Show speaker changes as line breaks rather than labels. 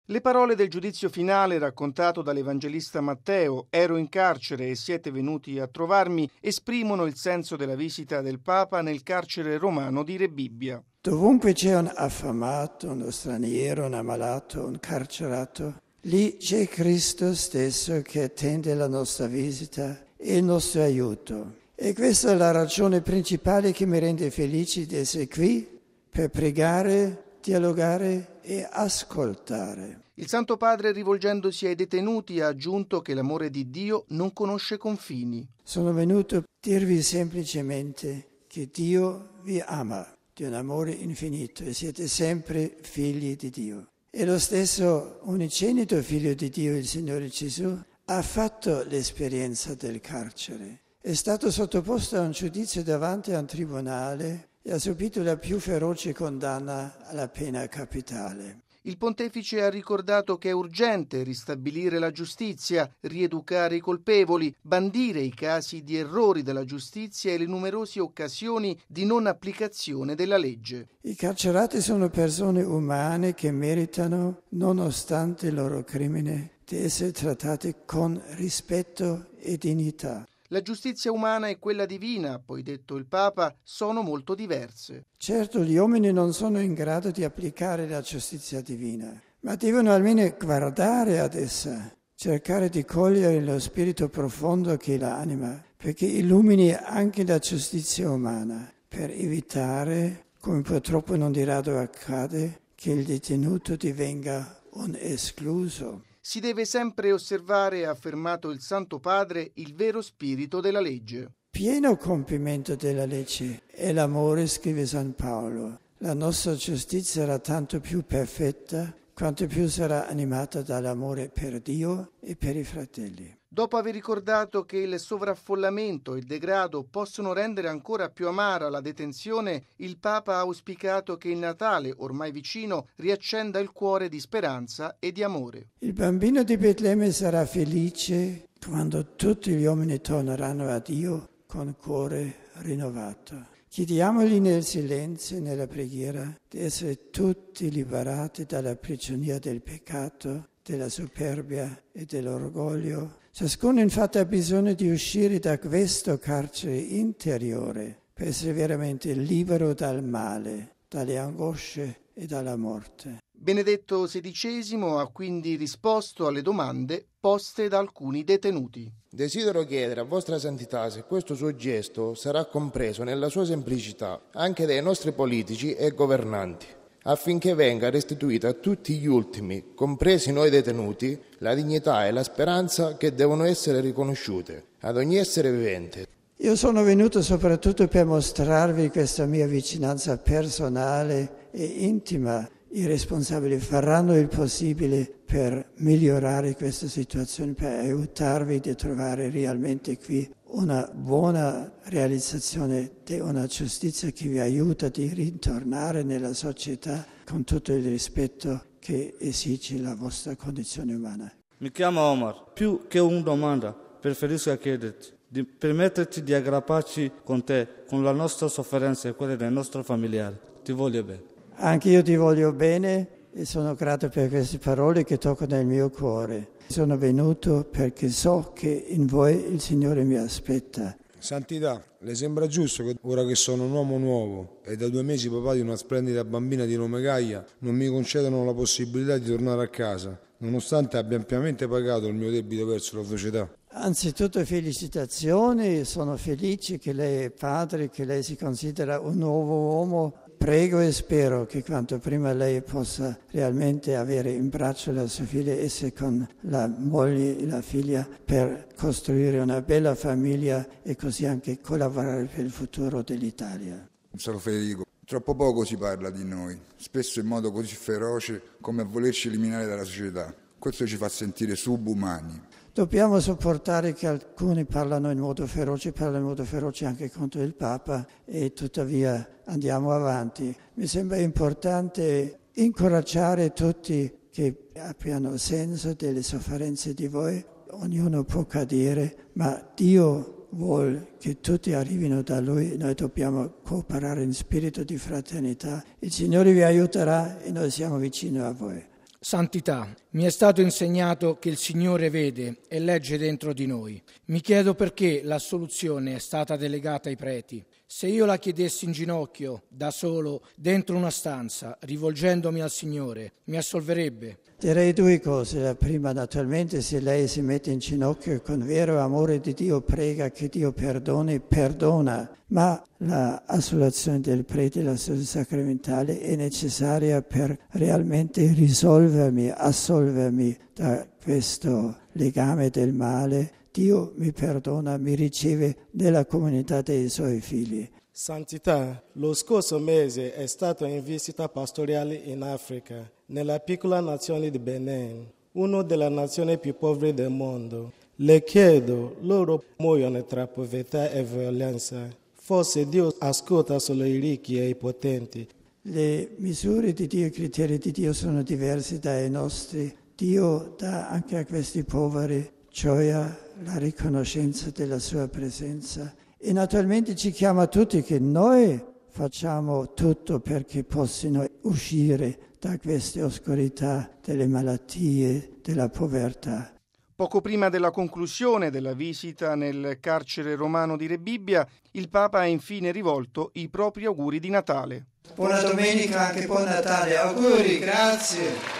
Le parole del giudizio finale raccontato dall'Evangelista Matteo, ero in carcere e siete venuti a trovarmi, esprimono il senso della visita del Papa nel carcere romano di Rebibbia.
Dovunque c'è un affamato, uno straniero, un ammalato, un carcerato, lì c'è Cristo stesso che attende la nostra visita e il nostro aiuto. E questa è la ragione principale che mi rende felice di essere qui per pregare, dialogare e ascoltare.
Il Santo Padre, rivolgendosi ai detenuti, ha aggiunto che l'amore di Dio non conosce confini.
Sono venuto a dirvi semplicemente che Dio vi ama di un amore infinito e siete sempre figli di Dio. E lo stesso unigenito figlio di Dio, il Signore Gesù, ha fatto l'esperienza del carcere. È stato sottoposto a un giudizio davanti a un tribunale e ha subito la più feroce condanna alla pena capitale.
Il pontefice ha ricordato che è urgente ristabilire la giustizia, rieducare i colpevoli, bandire i casi di errori della giustizia e le numerose occasioni di non applicazione della legge.
I carcerati sono persone umane che meritano, nonostante il loro crimine, di essere trattate con rispetto e dignità.
La giustizia umana e quella divina, ha poi detto il Papa, sono molto diverse.
Certo, gli uomini non sono in grado di applicare la giustizia divina, ma devono almeno guardare ad essa, cercare di cogliere lo spirito profondo che la anima, perché illumini anche la giustizia umana, per evitare, come purtroppo non di rado accade, che il detenuto divenga un escluso.
Si deve sempre osservare, ha affermato il Santo Padre, il vero spirito della legge.
Pieno compimento della legge è l'amore, scrive San Paolo. La nostra giustizia sarà tanto più perfetta quanto più sarà animata dall'amore per Dio e per i fratelli.
Dopo aver ricordato che il sovraffollamento e il degrado possono rendere ancora più amara la detenzione, il Papa ha auspicato che il Natale, ormai vicino, riaccenda il cuore di speranza e di amore.
Il bambino di Betlemme sarà felice quando tutti gli uomini torneranno a Dio con cuore rinnovato. Chiediamogli nel silenzio e nella preghiera di essere tutti liberati dalla prigionia del peccato, della superbia e dell'orgoglio. Ciascuno infatti ha bisogno di uscire da questo carcere interiore per essere veramente libero dal male, dalle angosce e dalla morte.
Benedetto XVI ha quindi risposto alle domande poste da alcuni detenuti.
Desidero chiedere a vostra santità se questo suo gesto sarà compreso nella sua semplicità anche dai nostri politici e governanti, affinché venga restituita a tutti gli ultimi, compresi noi detenuti, la dignità e la speranza che devono essere riconosciute ad ogni essere vivente.
Io sono venuto soprattutto per mostrarvi questa mia vicinanza personale e intima. I responsabili faranno il possibile per migliorare questa situazione, per aiutarvi a trovare realmente qui una buona realizzazione di una giustizia che vi aiuta a ritornare nella società con tutto il rispetto che esige la vostra condizione umana.
Mi chiamo Omar. Più che una domanda, preferisco chiederti di permetterci di aggrapparci con te, con la nostra sofferenza e quella dei nostri familiari. Ti voglio bene.
Anche io ti voglio bene e sono grato per queste parole che toccano il mio cuore. Sono venuto perché so che in voi il Signore mi aspetta.
Santità, le sembra giusto che ora che sono un uomo nuovo e da 2 mesi papà di una splendida bambina di nome Gaia non mi concedano la possibilità di tornare a casa, nonostante abbia ampiamente pagato il mio debito verso la società?
Anzitutto felicitazioni, sono felice che lei è padre, che lei si considera un nuovo uomo. Prego e spero che quanto prima lei possa realmente avere in braccio la sua figlia e essere con la moglie e la figlia per costruire una bella famiglia e così anche collaborare per il futuro dell'Italia.
Sono Federico. Troppo poco si parla di noi, spesso in modo così feroce come a volerci eliminare dalla società. Questo ci fa sentire subumani.
Dobbiamo sopportare che alcuni parlano in modo feroce anche contro il Papa e tuttavia andiamo avanti. Mi sembra importante incoraggiare tutti che abbiano senso delle sofferenze di voi. Ognuno può cadere, ma Dio vuole che tutti arrivino da Lui. Noi dobbiamo cooperare in spirito di fraternità. Il Signore vi aiuterà e noi siamo vicini a voi.
Santità, mi è stato insegnato che il Signore vede e legge dentro di noi. Mi chiedo perché l'assoluzione è stata delegata ai preti. Se io la chiedessi in ginocchio, da solo, dentro una stanza, rivolgendomi al Signore, mi assolverebbe?
Direi due cose. La prima, naturalmente, se lei si mette in ginocchio e con vero amore di Dio prega che Dio perdoni, perdona. Ma l'assoluzione del prete, l'assoluzione sacramentale è necessaria per realmente risolvermi, assolvermi da questo legame del male. Dio mi perdona, mi riceve nella comunità dei suoi figli.
Santità, lo scorso mese è stato in visita pastorale in Africa, nella piccola nazione di Benin, una delle nazioni più povere del mondo. Le chiedo, loro muoiono tra povertà e violenza. Forse Dio ascolta solo i ricchi e i potenti.
Le misure di Dio, i criteri di Dio sono diversi dai nostri. Dio dà anche a questi poveri gioia, la riconoscenza della sua presenza. E naturalmente ci chiama tutti che noi facciamo tutto perché possano uscire da queste oscurità delle malattie, della povertà.
Poco prima della conclusione della visita nel carcere romano di Rebibbia, il Papa ha infine rivolto i propri auguri di Natale.
Buona domenica, anche buon Natale, auguri, grazie.